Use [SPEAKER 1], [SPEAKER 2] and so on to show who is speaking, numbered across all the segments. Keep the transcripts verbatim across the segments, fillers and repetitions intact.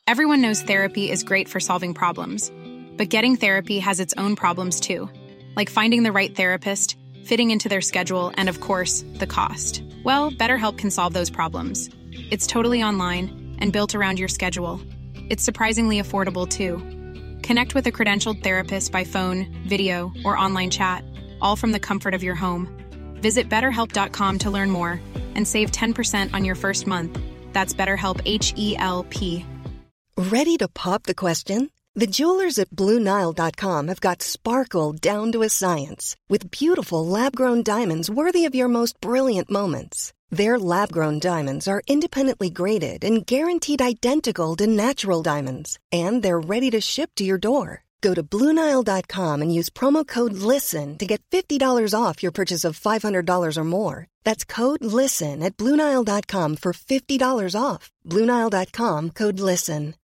[SPEAKER 1] Everyone knows therapy is great for solving problems, but getting therapy has its own problems too, like finding the right therapist, fitting into their schedule, and of course, the cost. Well, BetterHelp can solve those problems. It's totally online and built around your schedule. It's surprisingly affordable too. Connect with a credentialed therapist by phone, video, or online chat, all from the comfort of your home. Visit better help dot com to learn more and save ten percent on your first month. That's BetterHelp, H E L P.
[SPEAKER 2] Ready to pop the question? The jewelers at Blue Nile dot com have got sparkle down to a science with beautiful lab-grown diamonds worthy of your most brilliant moments. Their lab-grown diamonds are independently graded and guaranteed identical to natural diamonds, and they're ready to ship to your door. Go to Blue Nile dot com and use promo code LISTEN to get fifty dollars off your purchase of five hundred dollars or more. That's code LISTEN at Blue Nile dot com for fifty dollars off. Blue Nile dot com, code LISTEN.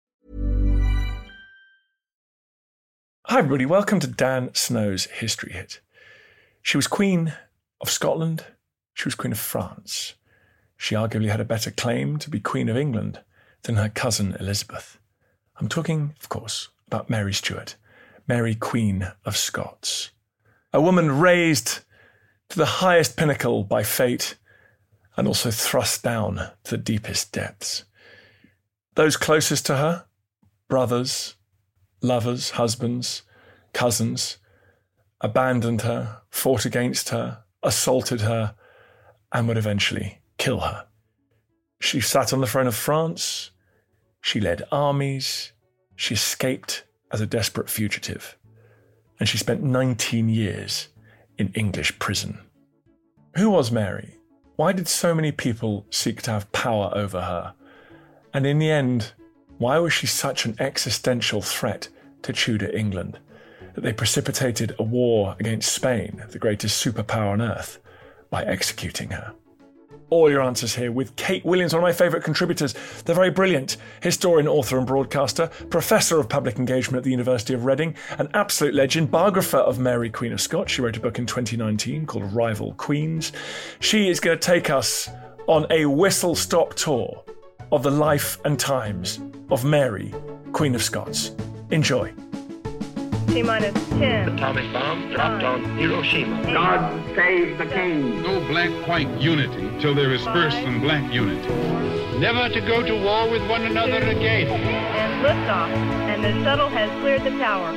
[SPEAKER 3] Hi everybody, welcome to Dan Snow's History Hit. She was Queen of Scotland, she was Queen of France. She arguably had a better claim to be Queen of England than her cousin Elizabeth. I'm talking, of course, about Mary Stuart, Mary Queen of Scots. A woman raised to the highest pinnacle by fate and also thrust down to the deepest depths. Those closest to her, brothers, lovers, husbands, cousins, abandoned her, fought against her, assaulted her, and would eventually kill her. She sat on the throne of France, she led armies, she escaped as a desperate fugitive, and she spent nineteen years in English prison. Who was Mary? Why did so many people seek to have power over her? And in the end, why was she such an existential threat to Tudor England that they precipitated a war against Spain, the greatest superpower on earth, by executing her? All your answers here with Kate Williams, one of my favourite contributors, the very brilliant historian, author and broadcaster, professor of public engagement at the University of Reading, an absolute legend, biographer of Mary, Queen of Scots. She wrote a book in twenty nineteen called Rival Queens. She is going to take us on a whistle-stop tour of the life and times of Mary, Queen of Scots. Enjoy.
[SPEAKER 4] T-minus ten.
[SPEAKER 5] Atomic bomb dropped on Hiroshima.
[SPEAKER 6] God save the king.
[SPEAKER 7] No black-white unity till there is first some black unity. Never to go to war with one another again.
[SPEAKER 4] And liftoff, and the shuttle has cleared the tower.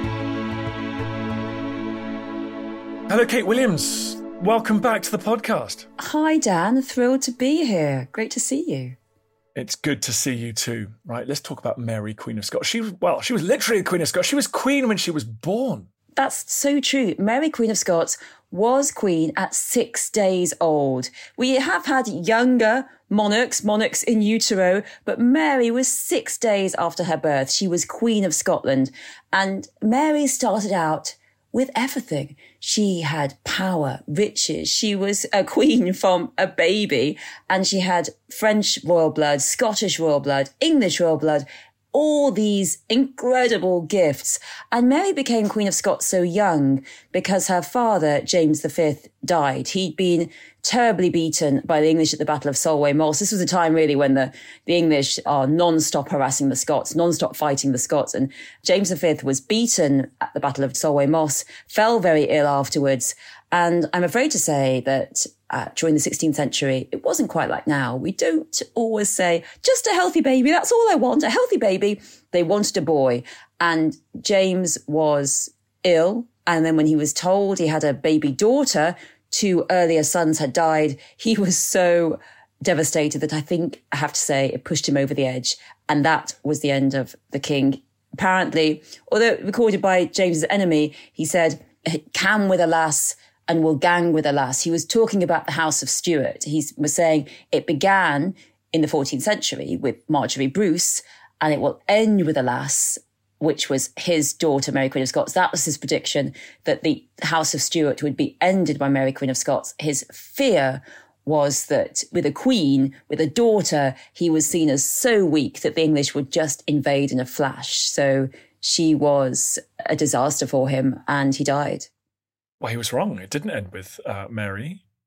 [SPEAKER 3] Hello, Kate Williams. Welcome back to the podcast.
[SPEAKER 8] Hi, Dan. Thrilled to be here. Great to see you.
[SPEAKER 3] It's good to see you too. Right, let's talk about Mary, Queen of Scots. She was, well, she was literally Queen of Scots. She was queen when she was born.
[SPEAKER 8] That's so true. Mary, Queen of Scots, was queen at six days old. We have had younger monarchs, monarchs in utero, but Mary was six days after her birth. She was Queen of Scotland. And Mary started out with everything. She had power, riches. She was a queen from a baby, and she had French royal blood, Scottish royal blood, English royal blood, all these incredible gifts. And Mary became Queen of Scots so young because her father, James the Fifth, died. He'd been terribly beaten by the English at the Battle of Solway Moss. This was a time really when the, the English are non-stop harassing the Scots, non-stop fighting the Scots. And James the Fifth was beaten at the Battle of Solway Moss, fell very ill afterwards. And I'm afraid to say that uh, during the sixteenth century, it wasn't quite like now. We don't always say, just a healthy baby, that's all I want, a healthy baby. They wanted a boy. And James was ill. And then when he was told he had a baby daughter, two earlier sons had died, he was so devastated that I think I have to say it pushed him over the edge. And that was the end of the king. Apparently, although recorded by James's enemy, he said, "Can with a lass and will gang with a lass." He was talking about the House of Stuart. He was saying it began in the fourteenth century with Marjorie Bruce, and it will end with a lass, which was his daughter, Mary Queen of Scots. That was his prediction, that the House of Stuart would be ended by Mary Queen of Scots. His fear was that with a queen, with a daughter, he was seen as so weak that the English would just invade in a flash. So she was a disaster for him, and he died.
[SPEAKER 3] Well, he was wrong. It didn't end with uh, Mary.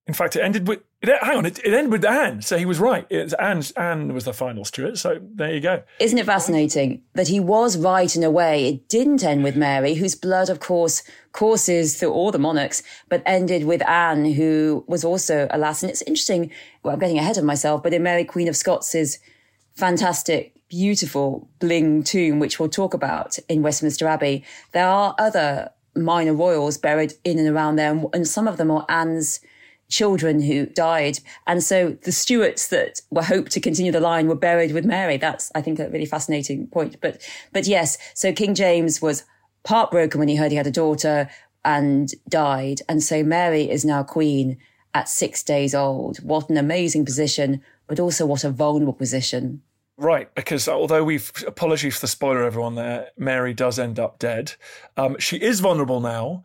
[SPEAKER 3] In fact, it ended with, it, hang on, it, it ended with Anne. So he was right. It was Anne, Anne was the final Stuart. So there you go.
[SPEAKER 8] Isn't it fascinating that he was right in a way? It didn't end with Mary, whose blood, of course, courses through all the monarchs, but ended with Anne, who was also a lass. And it's interesting, well, I'm getting ahead of myself, but in Mary, Queen of Scots' fantastic, beautiful bling tomb, which we'll talk about in Westminster Abbey, there are other minor royals buried in and around there, and some of them are Anne's children who died. And so the Stuarts that were hoped to continue the line were buried with Mary. That's, I think, a really fascinating point. But, but yes, so King James was heartbroken when he heard he had a daughter and died. And so Mary is now queen at six days old. What an amazing position, but also what a vulnerable position.
[SPEAKER 3] Right, because although we've, apologies for the spoiler, everyone there, Mary does end up dead. Um, she is vulnerable now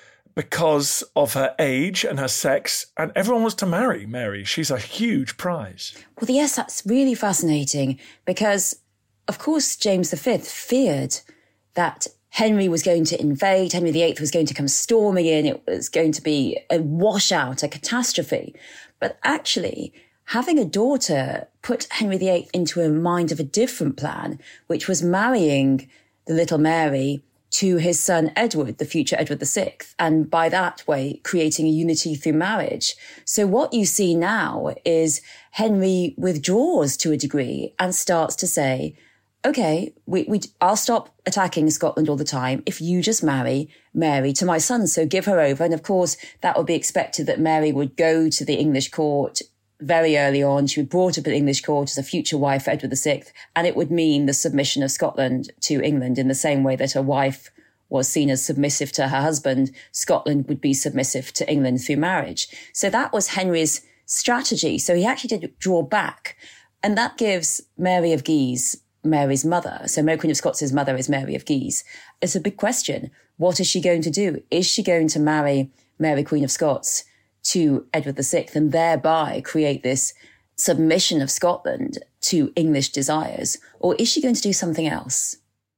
[SPEAKER 3] because of her age and her sex, and everyone wants to marry Mary. She's a huge prize.
[SPEAKER 8] Well, yes, that's really fascinating because, of course, James the Fifth feared that Henry was going to invade, Henry the Eighth was going to come storming in, it was going to be a washout, a catastrophe. But actually, having a daughter put Henry the Eighth into a mind of a different plan, which was marrying the little Mary to his son Edward, the future Edward the Sixth, and by that way creating a unity through marriage. So what you see now is Henry withdraws to a degree and starts to say, okay, we, we, I'll stop attacking Scotland all the time if you just marry Mary to my son, so give her over. And of course, that would be expected that Mary would go to the English court very early on. She was brought up at the English court as a future wife for Edward the Sixth, and it would mean the submission of Scotland to England in the same way that a wife was seen as submissive to her husband. Scotland would be submissive to England through marriage. So that was Henry's strategy. So he actually did draw back, and that gives Mary of Guise, Mary's mother, so Mary Queen of Scots' mother is Mary of Guise. It's a big question. What is she going to do? Is she going to marry Mary Queen of Scots to Edward the Sixth and thereby create this submission of Scotland to English desires? Or is she going to do something else?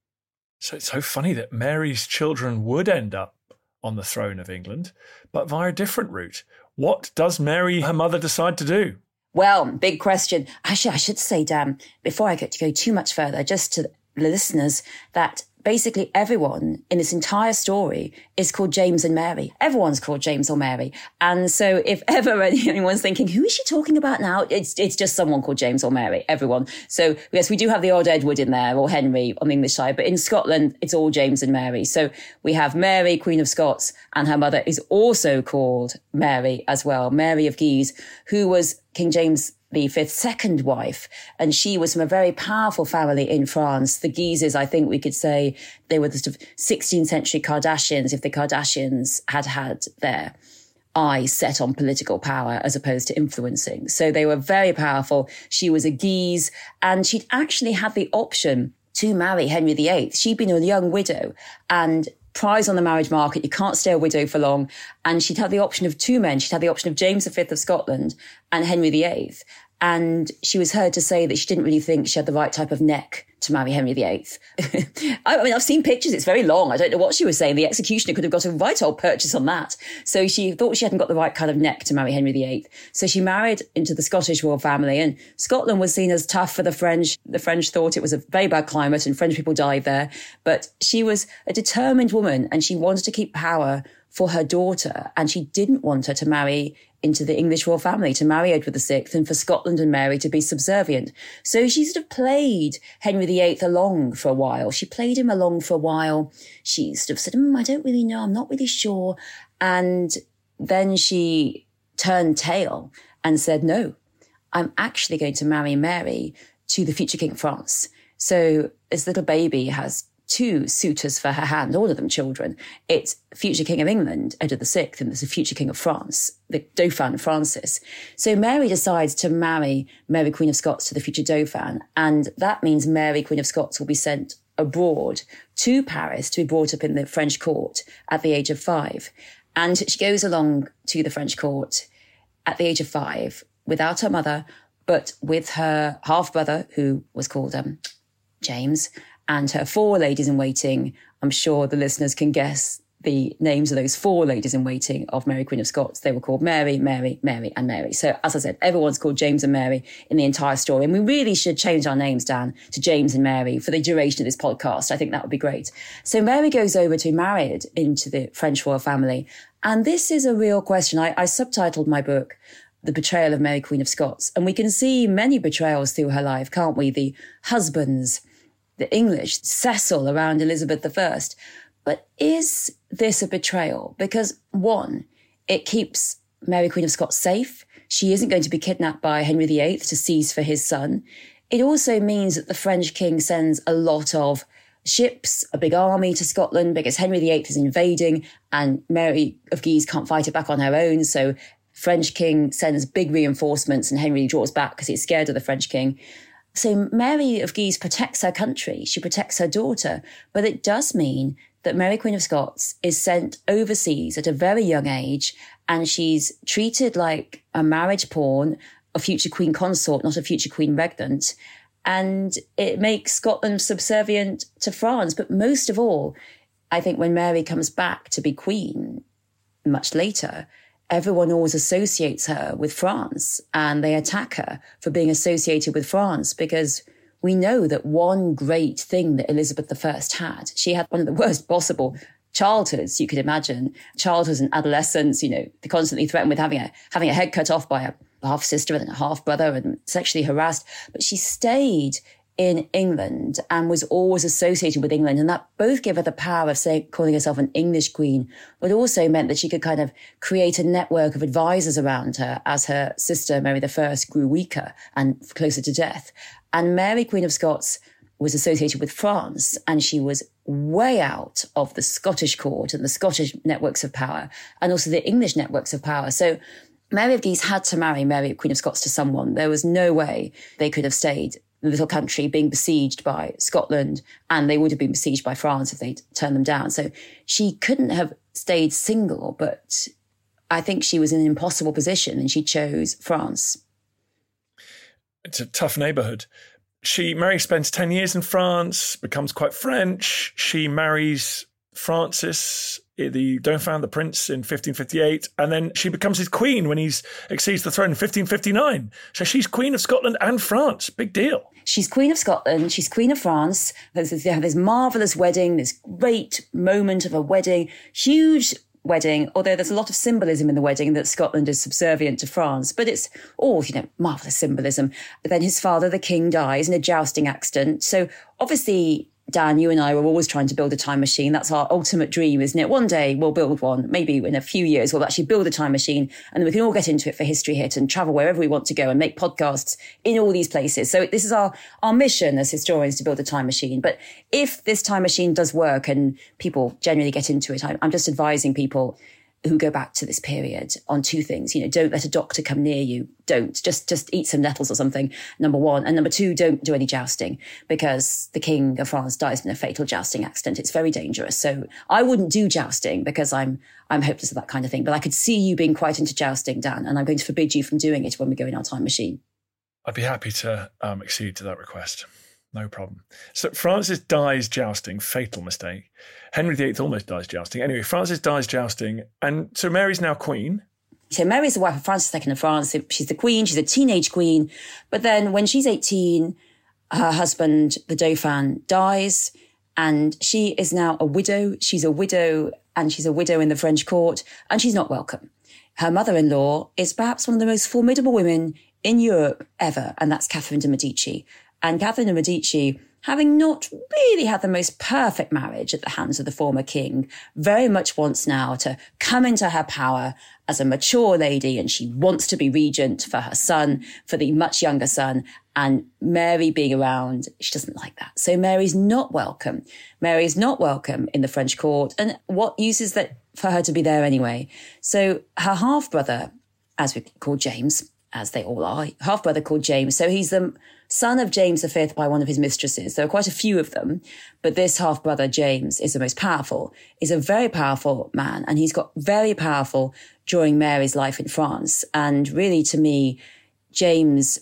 [SPEAKER 3] So it's so funny that Mary's children would end up on the throne of England, but via a different route. What does Mary, her mother, decide to do?
[SPEAKER 8] Well, big question. Actually, I should say, Dan, before I get to go too much further, just to the listeners, that basically everyone in this entire story is called James and Mary. Everyone's called James or Mary. And so if ever anyone's thinking, who is she talking about now? It's it's just someone called James or Mary, everyone. So yes, we do have the odd Edward in there or Henry on the English side, but in Scotland, it's all James and Mary. So we have Mary, Queen of Scots, and her mother is also called Mary as well, Mary of Guise, who was King James the Fifth's second wife, and she was from a very powerful family in France. The Guises, I think we could say, they were the sort of sixteenth century Kardashians, if the Kardashians had had their eyes set on political power as opposed to influencing. So they were very powerful. She was a Guise, and she'd actually had the option to marry Henry the Eighth. She'd been a young widow and prize on the marriage market. You can't stay a widow for long. And she'd had the option of two men. She'd had the option of James the Fifth of Scotland and Henry the Eighth. And she was heard to say that she didn't really think she had the right type of neck to marry Henry the Eighth. I mean, I've seen pictures. It's very long. I don't know what she was saying. The executioner could have got a right old purchase on that. So she thought she hadn't got the right kind of neck to marry Henry the Eighth. So she married into the Scottish royal family. And Scotland was seen as tough for the French. The French thought it was a very bad climate and French people died there. But she was a determined woman and she wanted to keep power for her daughter. And she didn't want her to marry into the English royal family, to marry Edward the Sixth, and for Scotland and Mary to be subservient. So she sort of played Henry the Eighth along for a while. She played him along for a while. She sort of said, mm, I don't really know, I'm not really sure. And then she turned tail and said, no, I'm actually going to marry Mary to the future King of France. So this little baby has two suitors for her hand, all of them children. It's future King of England, Edward the Sixth, and there's a future King of France, the Dauphin Francis. So Mary decides to marry Mary Queen of Scots to the future Dauphin, and that means Mary Queen of Scots will be sent abroad to Paris to be brought up in the French court at the age of five. And she goes along to the French court at the age of five without her mother, but with her half-brother, who was called um, James, and her four ladies in waiting. I'm sure the listeners can guess the names of those four ladies in waiting of Mary, Queen of Scots. They were called Mary, Mary, Mary and Mary. So as I said, everyone's called James and Mary in the entire story. And we really should change our names, Dan, to James and Mary for the duration of this podcast. I think that would be great. So Mary goes over to be married into the French royal family. And this is a real question. I, I subtitled my book, The Betrayal of Mary, Queen of Scots. And we can see many betrayals through her life, can't we? The husbands, the English, Cecil around Elizabeth the First. But is this a betrayal? Because one, it keeps Mary, Queen of Scots safe. She isn't going to be kidnapped by Henry the Eighth to seize for his son. It also means that the French king sends a lot of ships, a big army to Scotland because Henry the Eighth is invading and Mary of Guise can't fight it back on her own. So French king sends big reinforcements and Henry draws back because he's scared of the French king. So Mary of Guise protects her country. She protects her daughter. But it does mean that Mary, Queen of Scots, is sent overseas at a very young age, and she's treated like a marriage pawn, a future queen consort, not a future queen regnant. And it makes Scotland subservient to France. But most of all, I think when Mary comes back to be queen much later, everyone always associates her with France, and they attack her for being associated with France because we know that one great thing that Elizabeth the First had, she had one of the worst possible childhoods you could imagine. Childhoods and adolescence, you know, they're constantly threatened with having a having a head cut off by a half sister and a half brother and sexually harassed. But she stayed in England and was always associated with England. And that both gave her the power of, say, calling herself an English queen, but also meant that she could kind of create a network of advisors around her as her sister, Mary the First, grew weaker and closer to death. And Mary, Queen of Scots, was associated with France, and she was way out of the Scottish court and the Scottish networks of power, and also the English networks of power. So Mary of Guise had to marry Mary, Queen of Scots, to someone. There was no way they could have stayed in the little country being besieged by Scotland, and they would have been besieged by France if they'd turned them down. So she couldn't have stayed single, but I think she was in an impossible position, and she chose France.
[SPEAKER 3] It's a tough neighbourhood. She, Mary spends ten years in France, becomes quite French. She marries Francis, the Dauphin, the prince, in fifteen fifty-eight. And then she becomes his queen when he accedes the throne in fifteen fifty-nine. So she's Queen of Scotland and France. Big deal.
[SPEAKER 8] She's Queen of Scotland. She's Queen of France. There's this, this marvellous wedding, this great moment of a wedding, huge wedding, although there's a lot of symbolism in the wedding that Scotland is subservient to France, but it's all, you know, marvellous symbolism. But then his father, the king, dies in a jousting accident. So obviously, Dan, you and I were always trying to build a time machine. That's our ultimate dream, isn't it? One day we'll build one. Maybe in a few years we'll actually build a time machine, and then we can all get into it for History Hit and travel wherever we want to go and make podcasts in all these places. So this is our, our mission as historians, to build a time machine. But if this time machine does work and people generally get into it, I'm, I'm just advising people who go back to this period on two things. You know, don't let a doctor come near you. Don't. Just just eat some nettles or something, number one. And number two, don't do any jousting, because the King of France dies in a fatal jousting accident. It's very dangerous. So I wouldn't do jousting because I'm I'm hopeless of that kind of thing. But I could see you being quite into jousting, Dan, and I'm going to forbid you from doing it when we go in our time machine.
[SPEAKER 3] I'd be happy to um, accede to that request. No problem. So Francis dies jousting, fatal mistake. Henry the Eighth almost dies jousting. Anyway, Francis dies jousting, and so Mary's now queen.
[SPEAKER 8] So Mary's the wife of Francis the Second of France. She's the queen. She's a teenage queen. But then when she's eighteen, her husband, the Dauphin, dies, and she is now a widow. She's a widow, and she's a widow in the French court, and she's not welcome. Her mother-in-law is perhaps one of the most formidable women in Europe ever, and that's Catherine de' Medici. And Catherine de' Medici, having not really had the most perfect marriage at the hands of the former king, very much wants now to come into her power as a mature lady, and she wants to be regent for her son, for the much younger son. And Mary being around, she doesn't like that. So Mary's not welcome. Mary's not welcome in the French court. And what use is that for her to be there anyway? So her half-brother, as we call James, as they all are, half-brother called James. So he's the son of James the Fifth by one of his mistresses. There are quite a few of them, but this half-brother, James, is the most powerful. He's a very powerful man, and he's got very powerful during Mary's life in France. And really, to me, James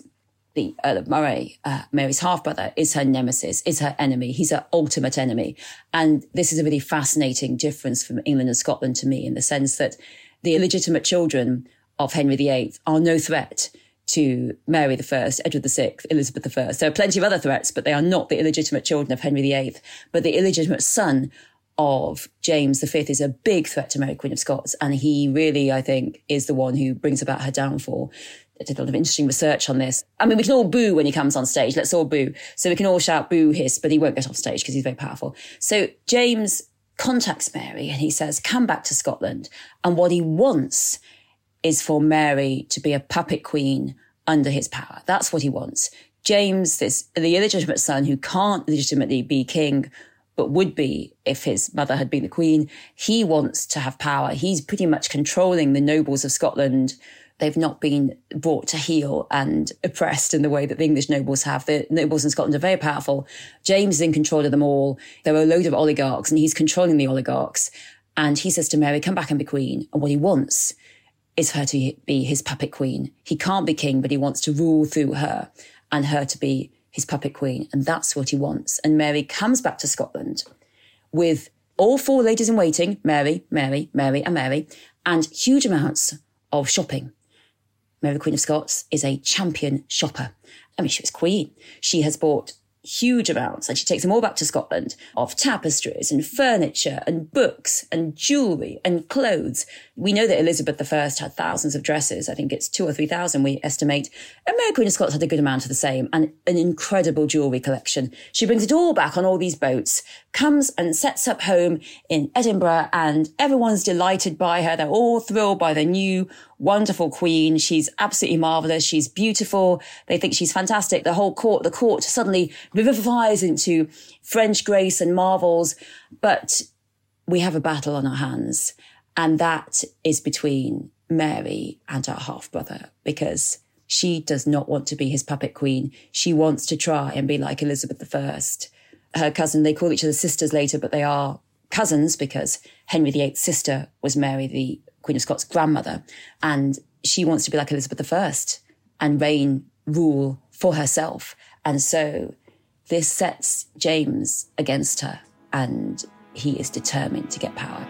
[SPEAKER 8] the Earl of Moray, uh, Mary's half-brother, is her nemesis, is her enemy. He's her ultimate enemy. And this is a really fascinating difference from England and Scotland to me, in the sense that the illegitimate children of Henry the Eighth are no threat to Mary the First, Edward the Sixth, Elizabeth the First. There are plenty of other threats, but they are not the illegitimate children of Henry the Eighth. But the illegitimate son of James the Fifth is a big threat to Mary, Queen of Scots. And he really, I think, is the one who brings about her downfall. I did a lot of interesting research on this. I mean, we can all boo when he comes on stage. Let's all boo. So we can all shout boo, hiss, but he won't get off stage because he's very powerful. So James contacts Mary and he says, come back to Scotland. And what he wants is for Mary to be a puppet queen under his power. That's what he wants. James, this, the illegitimate son who can't legitimately be king, but would be if his mother had been the queen, he wants to have power. He's pretty much controlling the nobles of Scotland. They've not been brought to heel and oppressed in the way that the English nobles have. The nobles in Scotland are very powerful. James is in control of them all. There are a load of oligarchs and he's controlling the oligarchs. And he says to Mary, come back and be queen. And what he wants is her to be his puppet queen. He can't be king, but he wants to rule through her and her to be his puppet queen. And that's what he wants. And Mary comes back to Scotland with all four ladies in waiting, Mary, Mary, Mary and Mary, and huge amounts of shopping. Mary, Queen of Scots, is a champion shopper. I mean, she was queen. She has bought huge amounts, and she takes them all back to Scotland, of tapestries and furniture and books and jewellery and clothes. We know that Elizabeth the First had thousands of dresses. I think it's two or three thousand we estimate. And Mary, Queen of Scots, had a good amount of the same, and an incredible jewellery collection. She brings it all back on all these boats, comes and sets up home in Edinburgh, and everyone's delighted by her. They're all thrilled by the new wonderful queen. She's absolutely marvellous. She's beautiful. They think she's fantastic. The whole court, the court suddenly revivifies into French grace and marvels. But we have a battle on our hands. And that is between Mary and her half-brother, because she does not want to be his puppet queen. She wants to try and be like Elizabeth the First. Her cousin, they call each other sisters later, but they are cousins because Henry the Eighth's sister was Mary, the Queen of Scots' grandmother. And she wants to be like Elizabeth the First and reign, rule for herself. And so this sets James against her, and he is determined to get power.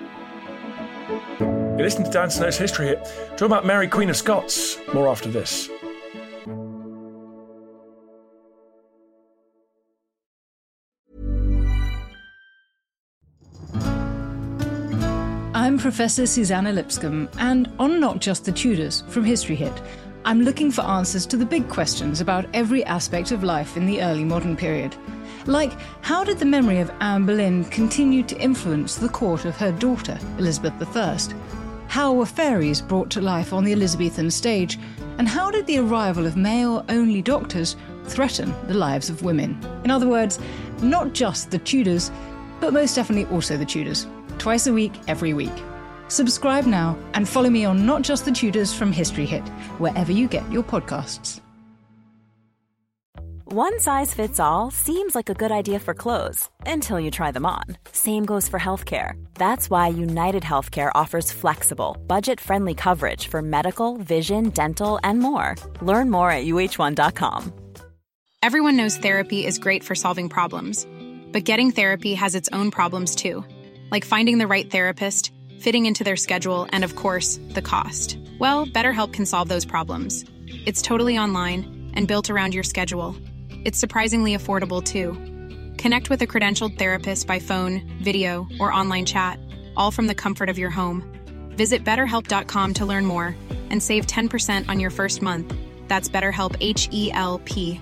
[SPEAKER 3] You're listening to Dan Snow's History Hit. Talking about Mary, Queen of Scots. More after this.
[SPEAKER 9] I'm Professor Susanna Lipscomb, and on Not Just the Tudors from History Hit, I'm looking for answers to the big questions about every aspect of life in the early modern period. Like, how did the memory of Anne Boleyn continue to influence the court of her daughter, Elizabeth the First? How were fairies brought to life on the Elizabethan stage? And how did the arrival of male-only doctors threaten the lives of women? In other words, not just the Tudors, but most definitely also the Tudors. Twice a week, every week. Subscribe now and follow me on Not Just the Tudors from History Hit, wherever you get your podcasts.
[SPEAKER 10] One size fits all seems like a good idea for clothes until you try them on. Same goes for healthcare. That's why United Healthcare offers flexible, budget-friendly coverage for medical, vision, dental, and more. Learn more at U H one dot com.
[SPEAKER 1] Everyone knows therapy is great for solving problems, but getting therapy has its own problems too, like finding the right therapist, fitting into their schedule, and of course, the cost. Well, BetterHelp can solve those problems. It's totally online and built around your schedule. It's surprisingly affordable too. Connect with a credentialed therapist by phone, video, or online chat, all from the comfort of your home. Visit better help dot com to learn more and save ten percent on your first month. That's BetterHelp, H E L P.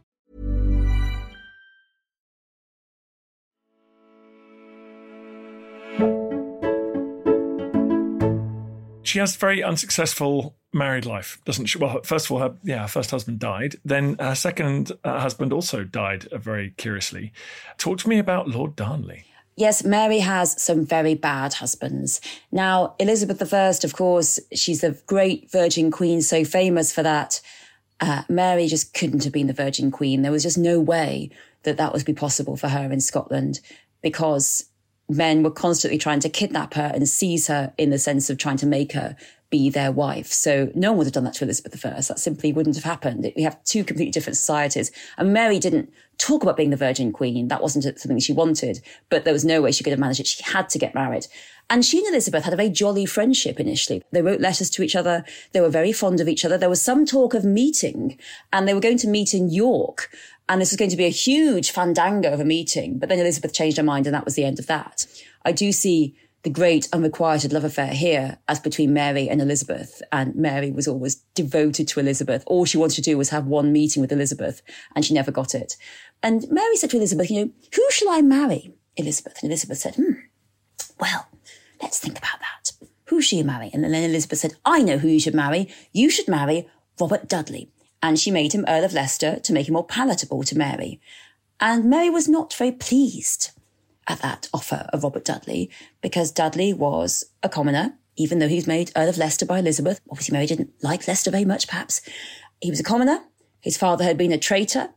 [SPEAKER 3] She has a very unsuccessful married life, doesn't she? Well, first of all, her, yeah, her first husband died. Then her second uh, husband also died uh, very curiously. Talk to me about Lord Darnley.
[SPEAKER 8] Yes, Mary has some very bad husbands. Now, Elizabeth the First, of course, she's the great Virgin Queen, so famous for that. Uh, Mary just couldn't have been the Virgin Queen. There was just no way that that would be possible for her in Scotland, because men were constantly trying to kidnap her and seize her in the sense of trying to make her be their wife. So no one would have done that to Elizabeth the First. That simply wouldn't have happened. We have two completely different societies. And Mary didn't talk about being the Virgin Queen. That wasn't something she wanted, but there was no way she could have managed it. She had to get married. And she and Elizabeth had a very jolly friendship initially. They wrote letters to each other. They were very fond of each other. There was some talk of meeting, and they were going to meet in York. And this was going to be a huge fandango of a meeting. But then Elizabeth changed her mind, and that was the end of that. I do see the great unrequited love affair here as between Mary and Elizabeth. And Mary was always devoted to Elizabeth. All she wanted to do was have one meeting with Elizabeth, and she never got it. And Mary said to Elizabeth, you know, who shall I marry? Elizabeth. And Elizabeth said, hmm, well, let's think about that. Who should you marry? And then Elizabeth said, I know who you should marry. You should marry Robert Dudley. And she made him Earl of Leicester to make him more palatable to Mary. And Mary was not very pleased at that offer of Robert Dudley, because Dudley was a commoner, even though he was made Earl of Leicester by Elizabeth. Obviously, Mary didn't like Leicester very much, perhaps. He was a commoner. His father had been a traitor.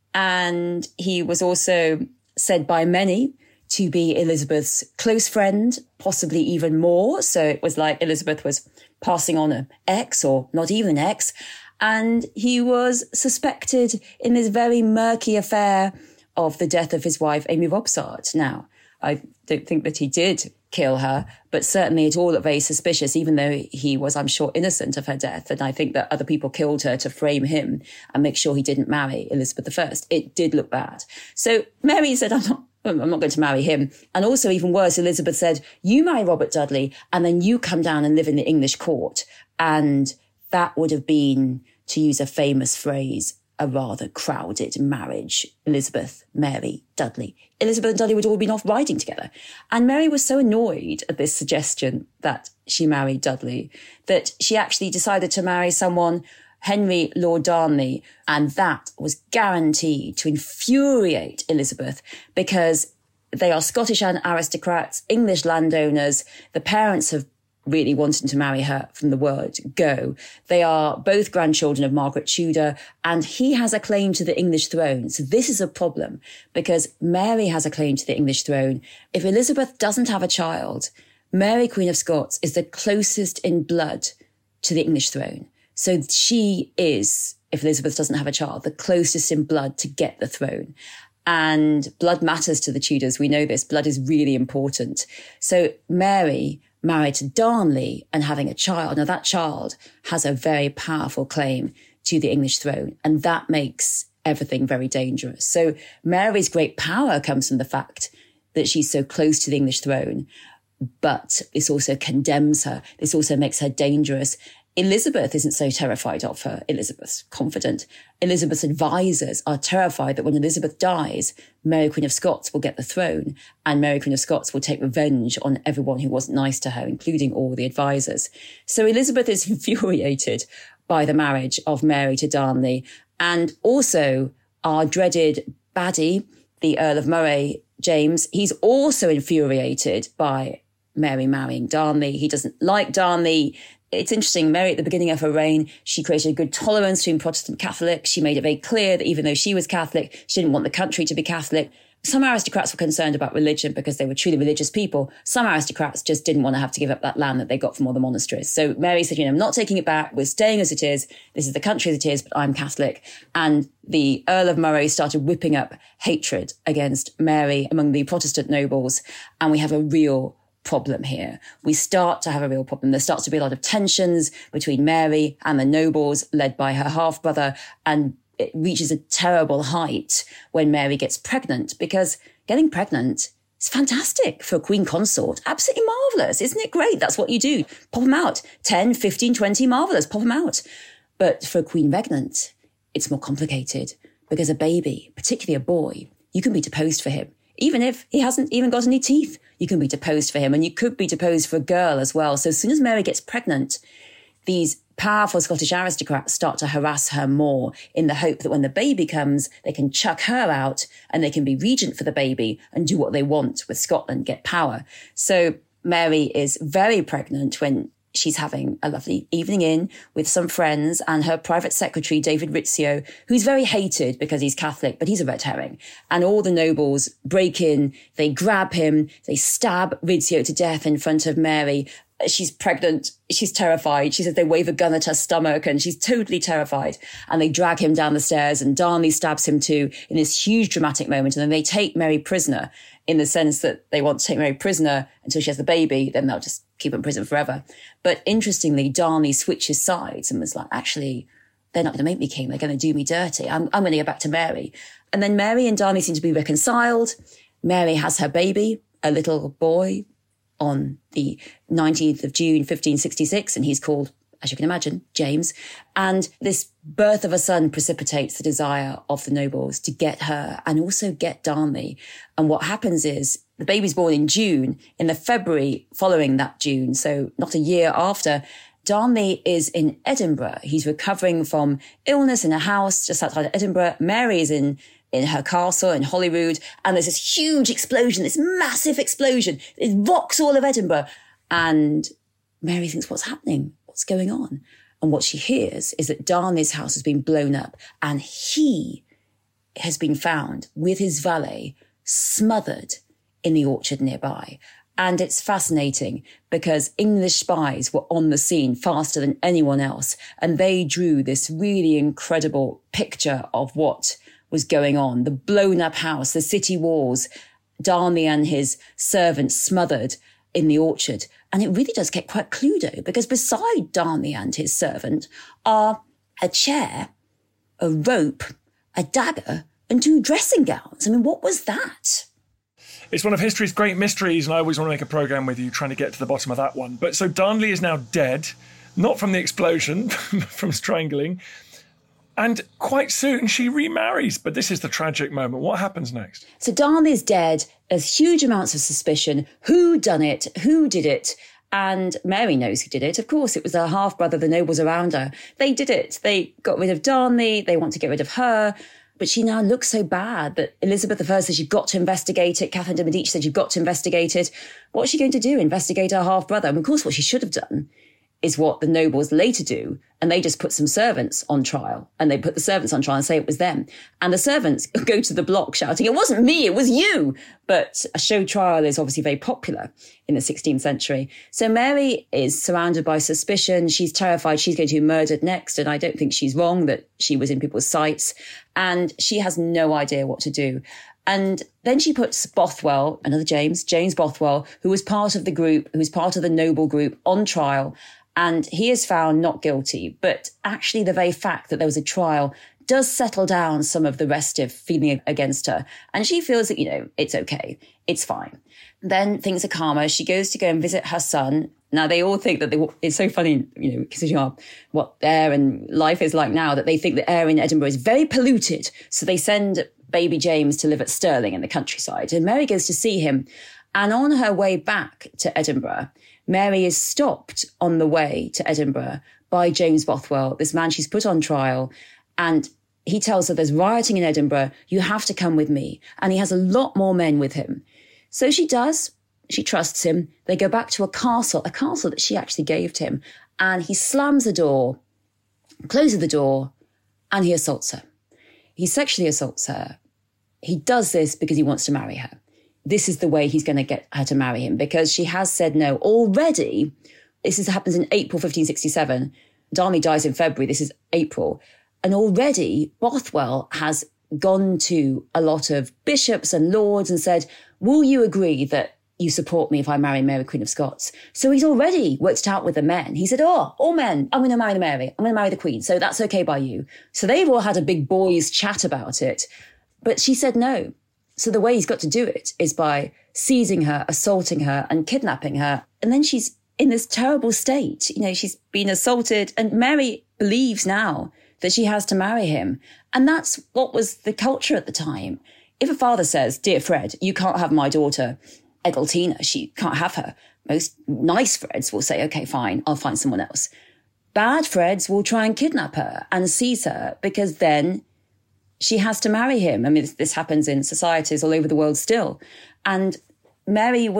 [SPEAKER 8] And he was also said by many to be Elizabeth's close friend, possibly even more. So it was like Elizabeth was passing on an ex, or not even an ex. And he was suspected in this very murky affair of the death of his wife, Amy Robsart. Now, I don't think that he did kill her, but certainly it all looked very suspicious, even though he was, I'm sure, innocent of her death. And I think that other people killed her to frame him and make sure he didn't marry Elizabeth the First. It did look bad. So Mary said, I'm not, I'm not going to marry him. And also, even worse, Elizabeth said, you marry Robert Dudley and then you come down and live in the English court. And that would have been, to use a famous phrase, a rather crowded marriage. Elizabeth, Mary, Dudley. Elizabeth and Dudley would all have been off riding together. And Mary was so annoyed at this suggestion that she married Dudley that she actually decided to marry someone, Henry Lord Darnley. And that was guaranteed to infuriate Elizabeth, because they are Scottish aristocrats, English landowners. The parents have really wanting to marry her from the word go. They are both grandchildren of Margaret Tudor, and he has a claim to the English throne. So this is a problem, because Mary has a claim to the English throne. If Elizabeth doesn't have a child, Mary, Queen of Scots, is the closest in blood to the English throne. So she is, if Elizabeth doesn't have a child, the closest in blood to get the throne. And blood matters to the Tudors. We know this. Blood is really important. So Mary, married to Darnley and having a child. Now that child has a very powerful claim to the English throne, and that makes everything very dangerous. So Mary's great power comes from the fact that she's so close to the English throne, but this also condemns her. This also makes her dangerous. Elizabeth isn't so terrified of her. Elizabeth's confident. Elizabeth's advisors are terrified that when Elizabeth dies, Mary, Queen of Scots, will get the throne, and Mary, Queen of Scots, will take revenge on everyone who wasn't nice to her, including all the advisors. So Elizabeth is infuriated by the marriage of Mary to Darnley. And also our dreaded baddie, the Earl of Moray, James, he's also infuriated by Mary marrying Darnley. He doesn't like Darnley. It's interesting, Mary, at the beginning of her reign, she created a good tolerance between Protestant Catholics. She made it very clear that even though she was Catholic, she didn't want the country to be Catholic. Some aristocrats were concerned about religion because they were truly religious people. Some aristocrats just didn't want to have to give up that land that they got from all the monasteries. So Mary said, you know, I'm not taking it back. We're staying as it is. This is the country as it is, but I'm Catholic. And the Earl of Moray started whipping up hatred against Mary among the Protestant nobles. And we have a real problem here. We start to have a real problem. There starts to be a lot of tensions between Mary and the nobles led by her half-brother, and it reaches a terrible height when Mary gets pregnant, because getting pregnant is fantastic for a queen consort. Absolutely marvellous. Isn't it great? That's what you do. Pop them out. ten, fifteen, twenty, marvellous. Pop them out. But for a queen regnant, it's more complicated, because a baby, particularly a boy, you can be deposed for him. Even if he hasn't even got any teeth, you can be deposed for him. And you could be deposed for a girl as well. So as soon as Mary gets pregnant, these powerful Scottish aristocrats start to harass her more in the hope that when the baby comes, they can chuck her out and they can be regent for the baby and do what they want with Scotland, get power. So Mary is very pregnant when she's having a lovely evening in with some friends and her private secretary, David Rizzio, who's very hated because he's Catholic, but he's a red herring. And all the nobles break in, they grab him, they stab Rizzio to death in front of Mary. She's pregnant. She's terrified. She says they wave a gun at her stomach and she's totally terrified. And they drag him down the stairs and Darnley stabs him too in this huge dramatic moment. And then they take Mary prisoner in the sense that they want to take Mary prisoner until she has the baby. Then they'll just keep her in prison forever. But interestingly, Darnley switches sides and was like, actually, they're not going to make me king. They're going to do me dirty. I'm, I'm going to go back to Mary. And then Mary and Darnley seem to be reconciled. Mary has her baby, a little boy, on the nineteenth of June, fifteen sixty-six, and he's called, as you can imagine, James. And this birth of a son precipitates the desire of the nobles to get her and also get Darnley. And what happens is the baby's born in June. In the February following that June, so not a year after, Darnley is in Edinburgh. He's recovering from illness in a house just outside of Edinburgh. Mary is in in her castle in Holyrood, and there's this huge explosion, this massive explosion. It rocks all of Edinburgh. And Mary thinks, what's happening? What's going on? And what she hears is that Darnley's house has been blown up and he has been found with his valet smothered in the orchard nearby. And it's fascinating because English spies were on the scene faster than anyone else. And they drew this really incredible picture of what was going on. The blown up house, the city walls, Darnley and his servants smothered in the orchard. And it really does get quite Cluedo because beside Darnley and his servant are a chair, a rope, a dagger, and two dressing gowns. I mean, what was that?
[SPEAKER 3] It's one of history's great mysteries, and I always want to make a programme with you trying to get to the bottom of that one. But so Darnley is now dead, not from the explosion, from strangling. And quite soon she remarries. But this is the tragic moment. What happens next?
[SPEAKER 8] So Darnley's dead. There's huge amounts of suspicion. Who done it? Who did it? And Mary knows who did it. Of course, it was her half-brother, the nobles around her. They did it. They got rid of Darnley. They want to get rid of her. But she now looks so bad that Elizabeth the First says you've got to investigate it. Catherine de Medici said you've got to investigate it. What's she going to do? Investigate her half-brother? And of course, what she should have done is what the nobles later do. And they just put some servants on trial. And they put the servants on trial and say it was them. And the servants go to the block shouting, it wasn't me, it was you. But a show trial is obviously very popular in the sixteenth century. So Mary is surrounded by suspicion. She's terrified she's going to be murdered next. And I don't think she's wrong that she was in people's sights. And she has no idea what to do. And then she puts Bothwell, another James, James Bothwell, who was part of the group, who was part of the noble group, on trial. And he is found not guilty. But actually, the very fact that there was a trial does settle down some of the restive feeling against her. And she feels that, you know, it's okay. It's fine. Then things are calmer. She goes to go and visit her son. Now, they all think that they, it's so funny, you know, considering what air and life is like now, that they think the air in Edinburgh is very polluted. So they send baby James to live at Stirling in the countryside. And Mary goes to see him. And on her way back to Edinburgh, Mary is stopped on the way to Edinburgh by James Bothwell, this man she's put on trial. And he tells her there's rioting in Edinburgh. You have to come with me. And he has a lot more men with him. So she does. She trusts him. They go back to a castle, a castle that she actually gave to him. And he slams the door, closes the door, and he assaults her. He sexually assaults her. He does this because he wants to marry her. This is the way he's going to get her to marry him, because she has said no already. This is, happens in April fifteen sixty-seven. Darnley dies in February. This is April. And already Bothwell has gone to a lot of bishops and lords and said, will you agree that you support me if I marry Mary, Queen of Scots? So he's already worked it out with the men. He said, oh, all men, I'm going to marry the Mary. I'm going to marry the Queen. So that's okay by you. So they've all had a big boys chat about it. But she said no. So the way he's got to do it is by seizing her, assaulting her and kidnapping her. And then she's in this terrible state. You know, she's been assaulted, and Mary believes now that she has to marry him. And that's what was the culture at the time. If a father says, dear Fred, you can't have my daughter, Eglantine, she can't have her. Most nice Freds will say, okay, fine, I'll find someone else. Bad Freds will try and kidnap her and seize her, because then she has to marry him. I mean, this, this happens in societies all over the world still. And Mary was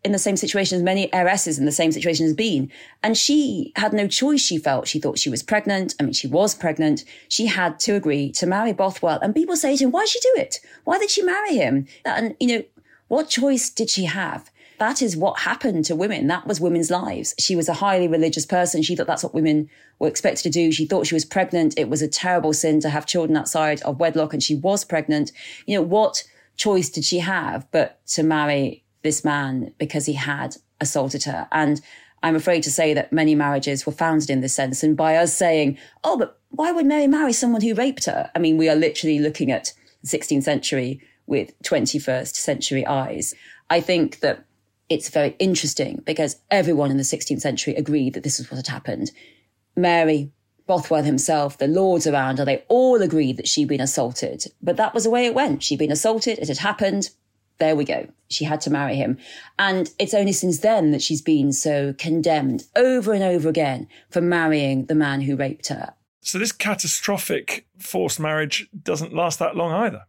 [SPEAKER 8] in the same situation as many heiresses in the same situation as been. And she had no choice, she felt. She thought she was pregnant. I mean, she was pregnant. She had to agree to marry Bothwell. And people say to him, why did she do it? Why did she marry him? And, you know, what choice did she have? That is what happened to women. That was women's lives. She was a highly religious person. She thought that's what women were expected to do. She thought she was pregnant. It was a terrible sin to have children outside of wedlock, and she was pregnant. You know, what choice did she have but to marry this man because he had assaulted her? And I'm afraid to say that many marriages were founded in this sense. And by us saying, oh, but why would Mary marry someone who raped her? I mean, we are literally looking at the sixteenth century with twenty-first century eyes. I think that it's very interesting because everyone in the sixteenth century agreed that this is what had happened. Mary, Bothwell himself, the lords around her, they all agreed that she'd been assaulted. But that was the way it went. She'd been assaulted. It had happened. There we go. She had to marry him. And it's only since then that she's been so condemned over and over again for marrying the man who raped her.
[SPEAKER 3] So this catastrophic forced marriage doesn't last that long either.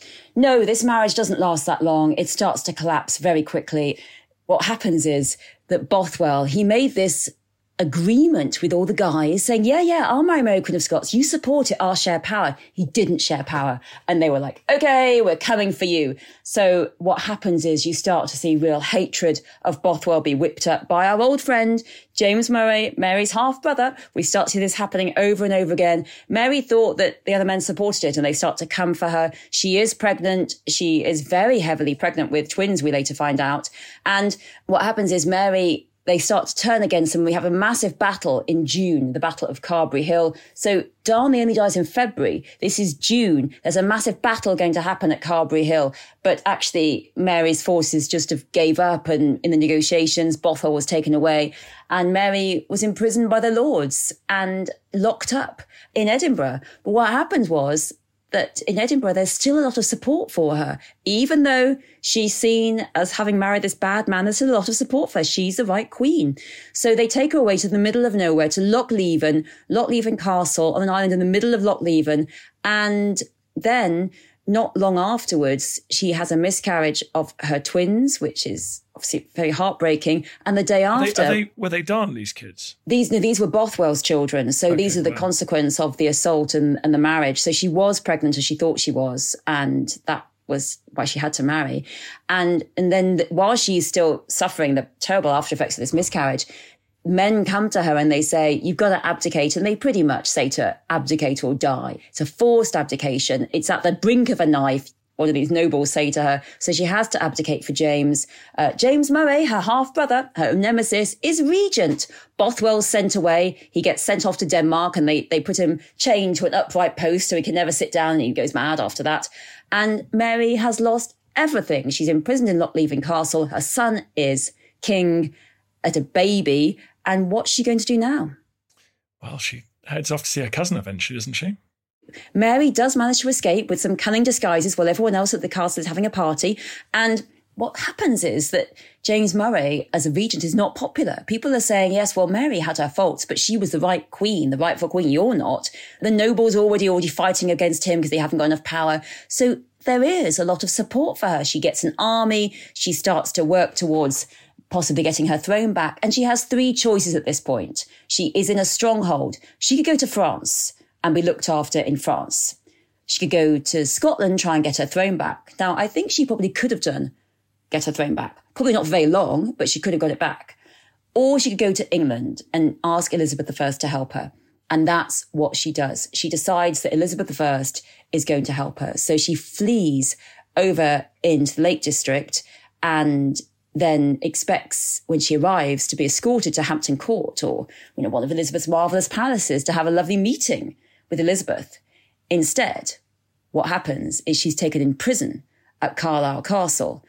[SPEAKER 8] No, this marriage doesn't last that long. It starts to collapse very quickly. What happens is that Bothwell, he made this agreement with all the guys saying, yeah, yeah, I'll marry Mary Queen of Scots. You support it. I'll share power. He didn't share power. And they were like, okay, we're coming for you. So what happens is you start to see real hatred of Bothwell be whipped up by our old friend, James Murray, Mary's half brother. We start to see this happening over and over again. Mary thought that the other men supported it and they start to come for her. She is pregnant. She is very heavily pregnant with twins, we later find out. And what happens is Mary, they start to turn against them. We have a massive battle in June, the Battle of Carberry Hill. So Darnley only dies in February. This is June. There's a massive battle going to happen at Carberry Hill. But actually, Mary's forces just have gave up, and in the negotiations, Bothwell was taken away. And Mary was imprisoned by the lords and locked up in Edinburgh. But what happened was that in Edinburgh, there's still a lot of support for her. Even though she's seen as having married this bad man, there's still a lot of support for her. She's the right queen. So they take her away to the middle of nowhere, to Lochleven, Lochleven Castle on an island in the middle of Lochleven. And then not long afterwards, she has a miscarriage of her twins, which is obviously very heartbreaking. And the day
[SPEAKER 3] Are
[SPEAKER 8] after...
[SPEAKER 3] They, are they, were they Darnley's kids?
[SPEAKER 8] These no, these were Bothwell's children. So okay, these are the wow. consequence of the assault and, and the marriage. So she was pregnant as she thought she was. And that was why she had to marry. And, and then the, while she's still suffering the terrible after effects of this miscarriage, men come to her and they say, you've got to abdicate. And they pretty much say to her, abdicate or die. It's a forced abdication. It's at the brink of a knife. One of these nobles say to her. So she has to abdicate for James. Uh, James Murray, her half-brother, her nemesis, is regent. Bothwell's sent away. He gets sent off to Denmark and they, they put him chained to an upright post so he can never sit down, and he goes mad after that. And Mary has lost everything. She's imprisoned in Lochleven Castle. Her son is king at a baby. And what's she going to do now?
[SPEAKER 3] Well, she heads off to see her cousin eventually, doesn't she?
[SPEAKER 8] Mary does manage to escape with some cunning disguises while everyone else at the castle is having a party. And what happens is that James Murray, as a regent, is not popular. People are saying, yes, well, Mary had her faults, but she was the right queen, the rightful queen. You're not. The nobles are already already fighting against him because they haven't got enough power. So there is a lot of support for her. She gets an army. She starts to work towards possibly getting her throne back. And she has three choices at this point. She is in a stronghold. She could go to France and be looked after in France. She could go to Scotland, try and get her throne back. Now, I think she probably could have done get her throne back. Probably not very long, but she could have got it back. Or she could go to England and ask Elizabeth the First to help her. And that's what she does. She decides that Elizabeth the First is going to help her. So she flees over into the Lake District and then expects, when she arrives, to be escorted to Hampton Court or, you know, one of Elizabeth's marvellous palaces to have a lovely meeting with Elizabeth. Instead, what happens is she's taken in prison at Carlisle Castle,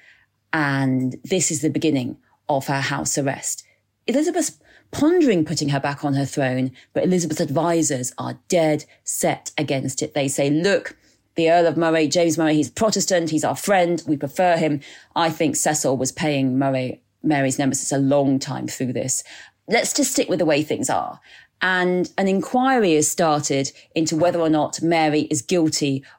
[SPEAKER 8] and this is the beginning of her house arrest. Elizabeth's pondering putting her back on her throne, but Elizabeth's advisors are dead set against it. They say, look, the Earl of Murray, James Murray, he's Protestant, he's our friend, we prefer him. I think Cecil was paying Murray, Mary's nemesis, a long time through this. Let's just stick with the way things are. And an inquiry is started into whether or not Mary is guilty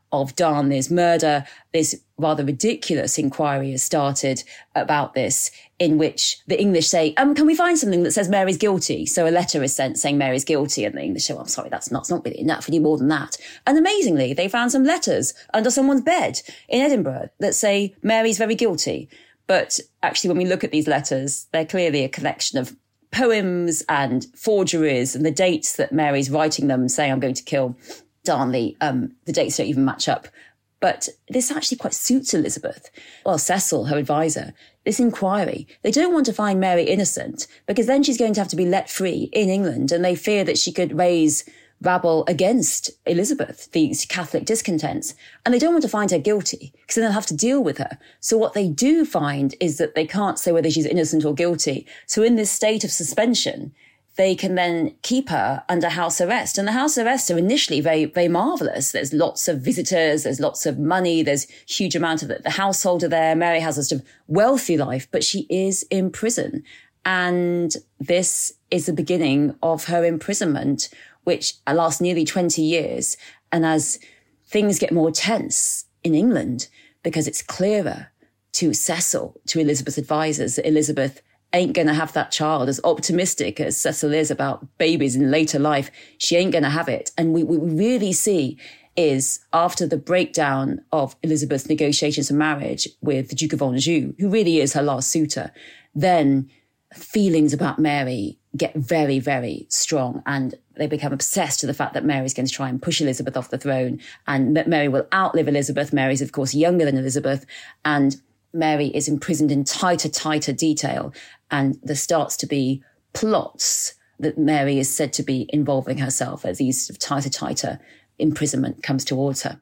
[SPEAKER 8] of Darnley's murder. This rather ridiculous inquiry has started about this, in which the English say, um, can we find something that says Mary's guilty? So a letter is sent saying Mary's guilty, and the English say, well, I'm sorry, that's not, that's not really enough. We need more than that. And amazingly, they found some letters under someone's bed in Edinburgh that say Mary's very guilty. But actually, when we look at these letters, they're clearly a collection of poems and forgeries, and the dates that Mary's writing them, saying, I'm going to kill Darnley, um, the dates don't even match up. But this actually quite suits Elizabeth. Well, Cecil, her advisor, this inquiry, they don't want to find Mary innocent, because then she's going to have to be let free in England, and they fear that she could raise rabble against Elizabeth, these Catholic discontents. And they don't want to find her guilty, because then they'll have to deal with her. So what they do find is that they can't say whether she's innocent or guilty. So in this state of suspension, they can then keep her under house arrest. And the house arrests are initially very, very marvellous. There's lots of visitors, there's lots of money, there's huge amount of the, the household are there. Mary has a sort of wealthy life, but she is in prison. And this is the beginning of her imprisonment, which lasts nearly twenty years. And as things get more tense in England, because it's clearer to Cecil, to Elizabeth's advisors, that Elizabeth ain't going to have that child. As optimistic as Cecil is about babies in later life, she ain't going to have it. And we, we really see is after the breakdown of Elizabeth's negotiations for marriage with the Duke of Anjou, who really is her last suitor, then feelings about Mary get very, very strong, and they become obsessed to the fact that Mary's going to try and push Elizabeth off the throne, and that Mary will outlive Elizabeth. Mary's, of course, younger than Elizabeth, and Mary is imprisoned in tighter, tighter detail. And there starts to be plots that Mary is said to be involving herself as these sort of tighter, tighter imprisonment comes towards her.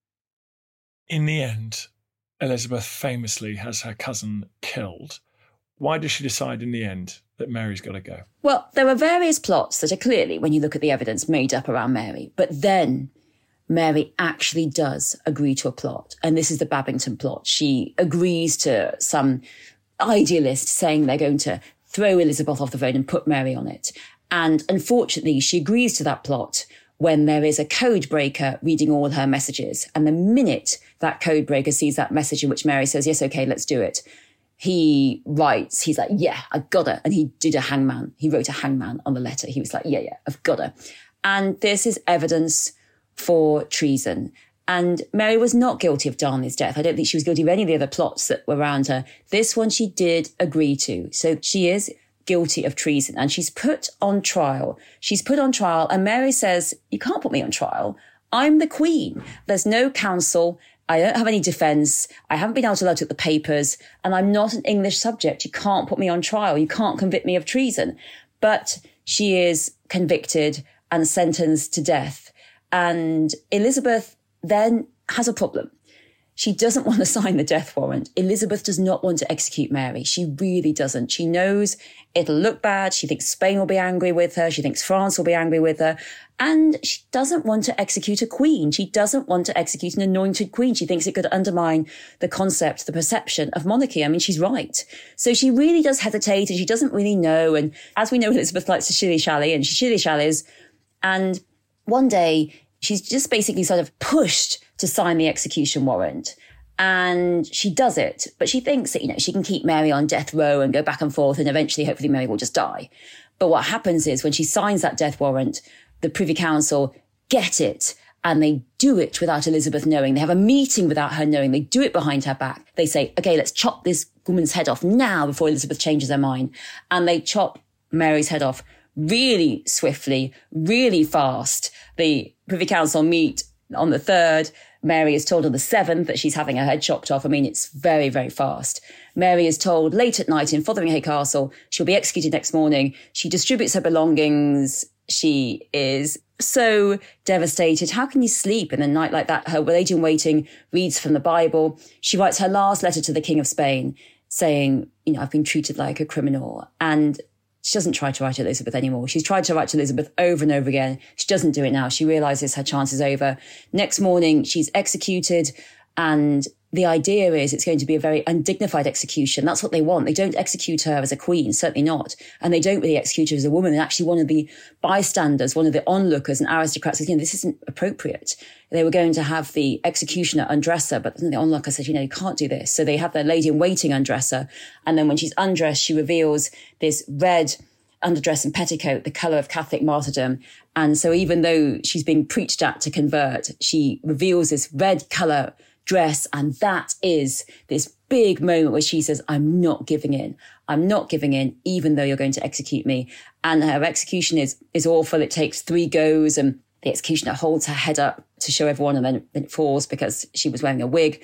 [SPEAKER 3] In the end, Elizabeth famously has her cousin killed. Why does she decide in the end that Mary's got to go?
[SPEAKER 8] Well, there are various plots that are clearly, when you look at the evidence, made up around Mary. But then Mary actually does agree to a plot. And this is the Babington plot. She agrees to some idealist saying they're going to throw Elizabeth off the throne and put Mary on it. And unfortunately, she agrees to that plot when there is a code breaker reading all her messages. And the minute that code breaker sees that message in which Mary says, yes, okay, let's do it, he writes, he's like, yeah, I've got her. And he did a hangman. He wrote a hangman on the letter. He was like, yeah, yeah, I've got her. And this is evidence for treason. And Mary was not guilty of Darnley's death. I don't think she was guilty of any of the other plots that were around her. This one she did agree to. So she is guilty of treason, and she's put on trial. She's put on trial, and Mary says, you can't put me on trial. I'm the Queen. There's no counsel. I don't have any defence. I haven't been able to look at the papers, and I'm not an English subject. You can't put me on trial. You can't convict me of treason. But she is convicted and sentenced to death. And Elizabeth then has a problem. She doesn't want to sign the death warrant. Elizabeth does not want to execute Mary. She really doesn't. She knows it'll look bad. She thinks Spain will be angry with her. She thinks France will be angry with her. And she doesn't want to execute a queen. She doesn't want to execute an anointed queen. She thinks it could undermine the concept, the perception of monarchy. I mean, she's right. So she really does hesitate, and she doesn't really know. And as we know, Elizabeth likes to shilly-shally, and she shilly-shallies. And one day, she's just basically sort of pushed to sign the execution warrant. And she does it, but she thinks that, you know, she can keep Mary on death row and go back and forth, and eventually, hopefully, Mary will just die. But what happens is when she signs that death warrant, the Privy Council get it, and they do it without Elizabeth knowing. They have a meeting without her knowing. They do it behind her back. They say, okay, let's chop this woman's head off now before Elizabeth changes her mind. And they chop Mary's head off really swiftly, really fast. The Privy Council meet on the third. Mary is told on the seventh that she's having her head chopped off. I mean, it's very, very fast. Mary is told late at night in Fotheringhay Castle she'll be executed next morning. She distributes her belongings. She is so devastated. How can you sleep in a night like that? Her lady-in-waiting reads from the Bible. She writes her last letter to the King of Spain saying, you know, I've been treated like a criminal. And she doesn't try to write to Elizabeth anymore. She's tried to write to Elizabeth over and over again. She doesn't do it now. She realises her chance is over. Next morning, she's executed, and the idea is it's going to be a very undignified execution. That's what they want. They don't execute her as a queen, certainly not. And they don't really execute her as a woman. And actually one of the bystanders, one of the onlookers and aristocrats said, you know, this isn't appropriate. They were going to have the executioner undress her, but the onlooker said, you know, you can't do this. So they have their lady in waiting undress her. And then when she's undressed, she reveals this red underdress and petticoat, the colour of Catholic martyrdom. And so even though she's being preached at to convert, she reveals this red colour dress. And that is this big moment where she says, I'm not giving in. I'm not giving in, even though you're going to execute me. And her execution is, is awful. It takes three goes and the executioner holds her head up to show everyone and then it falls because she was wearing a wig.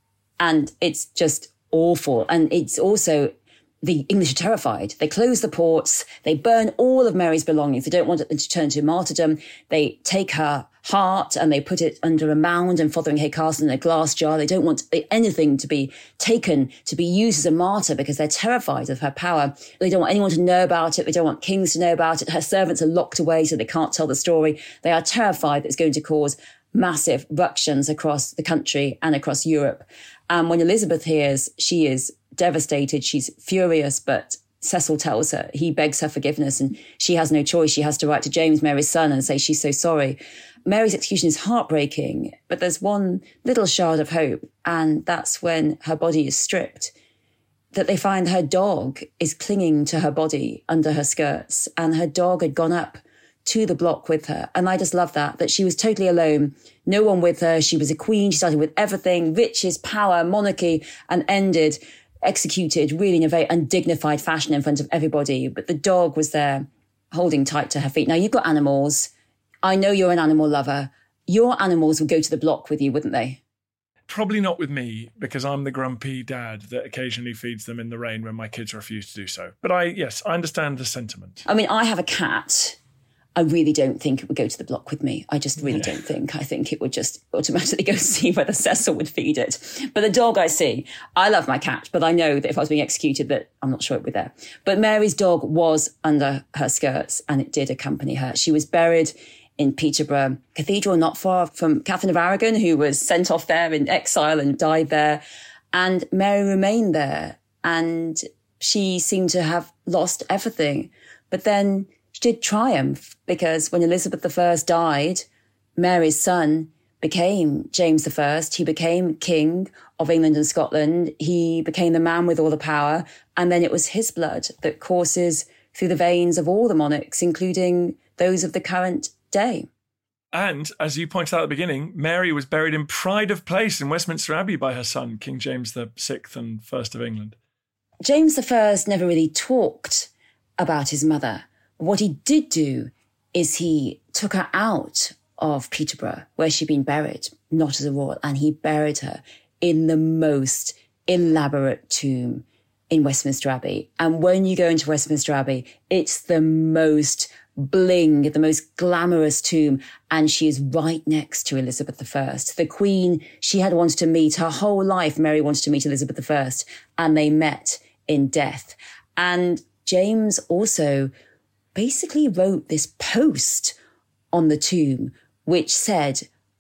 [SPEAKER 8] And it's just awful. And it's also, the English are terrified. They close the ports. They burn all of Mary's belongings. They don't want it to turn to martyrdom. They take her heart and they put it under a mound in Fotheringhay Castle in a glass jar. They don't want anything to be taken to be used as a martyr because they're terrified of her power. They don't want anyone to know about it. They don't want kings to know about it. Her servants are locked away so they can't tell the story. They are terrified that it's going to cause massive ructions across the country and across Europe. And when Elizabeth hears, she is devastated. She's furious, but Cecil tells her, he begs her forgiveness and she has no choice. She has to write to James, Mary's son, and say she's so sorry. Mary's execution is heartbreaking, but there's one little shard of hope, and that's when her body is stripped, that they find her dog is clinging to her body under her skirts, and her dog had gone up to the block with her. And I just love that, that she was totally alone, no one with her. She was a queen. She started with everything, riches, power, monarchy, and ended executed really in a very undignified fashion in front of everybody. But the dog was there holding tight to her feet. Now, you've got animals. I know you're an animal lover. Your animals would go to the block with you, wouldn't they?
[SPEAKER 3] Probably not with me, because I'm the grumpy dad that occasionally feeds them in the rain when my kids refuse to do so. But I, yes, I understand the sentiment.
[SPEAKER 8] I mean, I have a cat. I really don't think it would go to the block with me. I just really yeah. don't think. I think it would just automatically go see whether Cecil would feed it. But the dog I see, I love my cat, but I know that if I was being executed that I'm not sure it would be there. But Mary's dog was under her skirts and it did accompany her. She was buried in Peterborough Cathedral, not far from Catherine of Aragon, who was sent off there in exile and died there. And Mary remained there and she seemed to have lost everything. But then she did triumph, because when Elizabeth the First died, Mary's son became James the First. He became King of England and Scotland. He became the man with all the power. And then it was his blood that courses through the veins of all the monarchs, including those of the current day.
[SPEAKER 3] And, as you pointed out at the beginning, Mary was buried in pride of place in Westminster Abbey by her son, King James the Sixth and First of England.
[SPEAKER 8] James the First never really talked about his mother. What he did do is he took her out of Peterborough, where she'd been buried, not as a royal, and he buried her in the most elaborate tomb in Westminster Abbey. And when you go into Westminster Abbey, it's the most bling, the most glamorous tomb, and she is right next to Elizabeth the First, the queen she had wanted to meet her whole life. Mary wanted to meet Elizabeth the First, and they met in death. And James also basically wrote this post on the tomb, which said,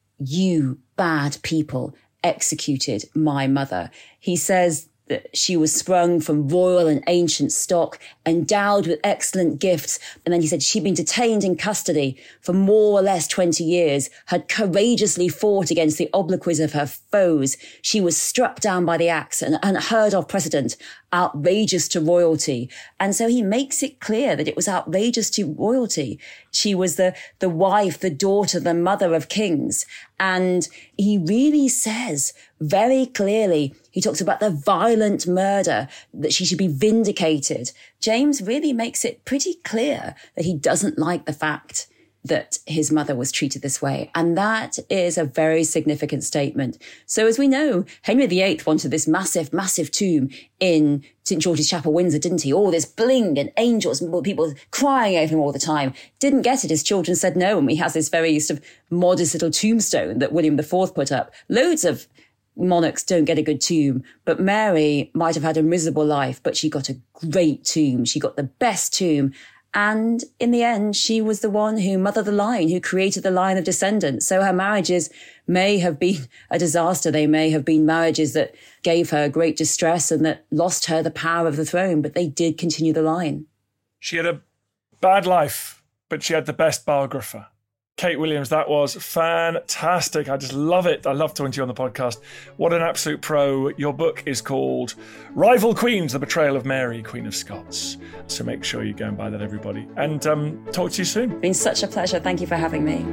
[SPEAKER 8] "You bad people executed my mother." He says that she was sprung from royal and ancient stock, endowed with excellent gifts. And then he said she'd been detained in custody for more or less twenty years, had courageously fought against the obloquies of her foes. She was struck down by the axe, an unheard of precedent, outrageous to royalty. And so he makes it clear that it was outrageous to royalty. She was the, the wife, the daughter, the mother of kings. And he really says very clearly, he talks about the violent murder, that she should be vindicated. James really makes it pretty clear that he doesn't like the fact that his mother was treated this way. And that is a very significant statement. So as we know, Henry the Eighth wanted this massive, massive tomb in Saint George's Chapel, Windsor, didn't he? All this bling and angels and people crying over him all the time. Didn't get it. His children said no. And he has this very sort of modest little tombstone that William the Fourth put up. Loads of monarchs don't get a good tomb, but Mary might have had a miserable life, but she got a great tomb. She got the best tomb. And in the end, she was the one who mothered the line, who created the line of descendants. So her marriages may have been a disaster. They may have been marriages that gave her great distress and that lost her the power of the throne, but they did continue the line.
[SPEAKER 3] She had a bad life, but she had the best biographer. Kate Williams, that was fantastic. I just love it. I love talking to you on the podcast. What an absolute pro. Your book is called Rival Queens, The Betrayal of Mary, Queen of Scots. So make sure you go and buy that, everybody. And um, talk to you soon.
[SPEAKER 8] It's been such a pleasure. Thank you for having me.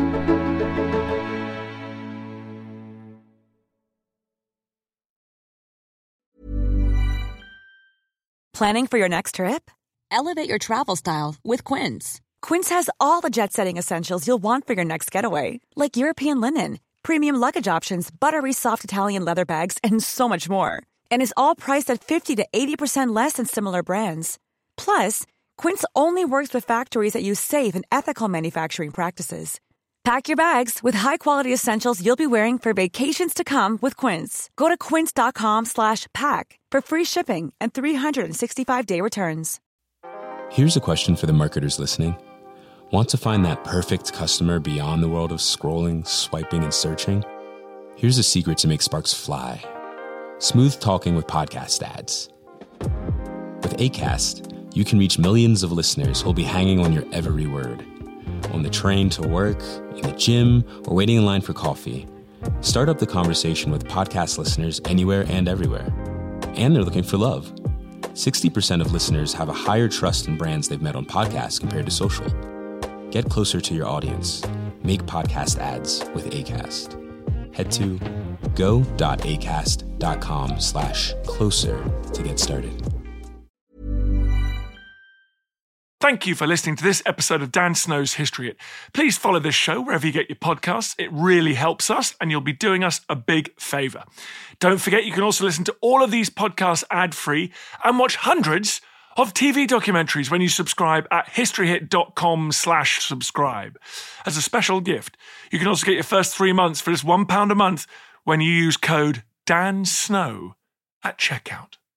[SPEAKER 11] Planning for your next trip? Elevate your travel style with Quince. Quince has all the jet-setting essentials you'll want for your next getaway, like European linen, premium luggage options, buttery soft Italian leather bags, and so much more. And is all priced at fifty to eighty percent less than similar brands. Plus, Quince only works with factories that use safe and ethical manufacturing practices. Pack your bags with high-quality essentials you'll be wearing for vacations to come with Quince. Go to quince.com slash pack for free shipping and three sixty-five day returns.
[SPEAKER 12] Here's a question for the marketers listening. Want to find that perfect customer beyond the world of scrolling, swiping, and searching? Here's a secret to make sparks fly. Smooth talking with podcast ads. With Acast, you can reach millions of listeners who'll be hanging on your every word. On the train to work, in the gym, or waiting in line for coffee. Start up the conversation with podcast listeners anywhere and everywhere. And they're looking for love. sixty percent of listeners have a higher trust in brands they've met on podcasts compared to social. Get closer to your audience. Make podcast ads with Acast. Head to go.acast.com slash closer to get started.
[SPEAKER 3] Thank you for listening to this episode of Dan Snow's History Hit. Please follow this show wherever you get your podcasts. It really helps us, and you'll be doing us a big favour. Don't forget, you can also listen to all of these podcasts ad-free and watch hundreds of T V documentaries when you subscribe at historyhit.com slash subscribe. As a special gift, you can also get your first three months for just one pound a month when you use code DANSNOW at checkout.